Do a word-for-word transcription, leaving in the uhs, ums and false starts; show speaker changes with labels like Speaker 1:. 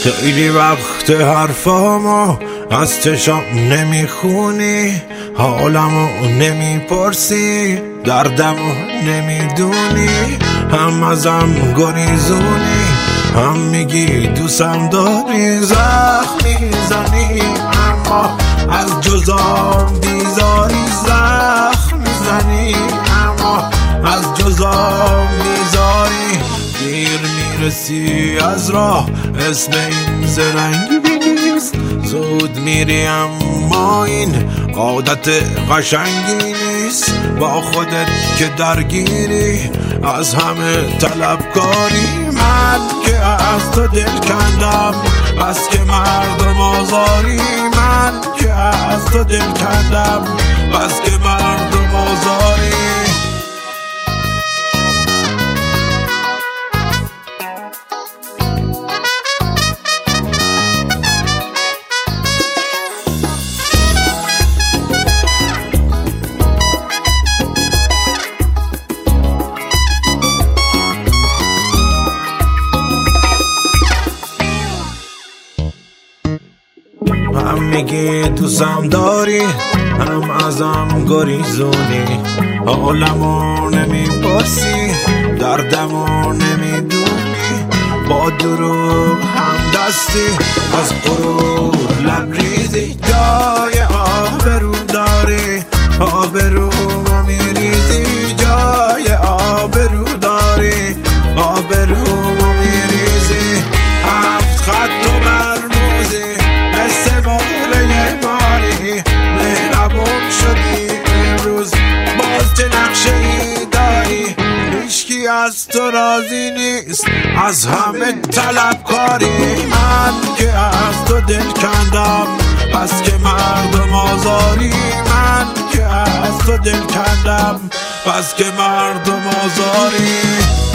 Speaker 1: خیلی وقت حرفامو از چشام نمیخونی، حالمو نمیپرسی، دردمو نمیدونی، هم ازم گریزونی، هم میگی دوستم داری. زخم میزنی اما از جزام بیزاری، زخم میزنی اما از جزام بیزاری. دیر میرسی از راه، اسم این زرنگی نیست، زود میری اما این عادت قشنگی نیست. با خودت که درگیری، از همه طلبکاری. من که از تو دل کندم بس که مردم آزاری، من که از تو دل کندم بس که مردم آزاری. هم میگی دوستم داری، هم ازم گریزونی، حالمو نمیپرسی، دردمو نمیدونی. با دروغ هم دستی، از غرور لبریزی، جای آبرو داری، آبرومو میریزی، جای آبرو داری، آبرومو میریزی. هفت خط و مرموزی، مثل موله ماری، مهربون شدی امروز، باز چه نقشه ای داری. هیچکی از تو راضی نیست، از همه طلبکاری. من که از تو دل کندم بس که مردم آزاری، من که از تو دل کندم بس که مردم آزاری.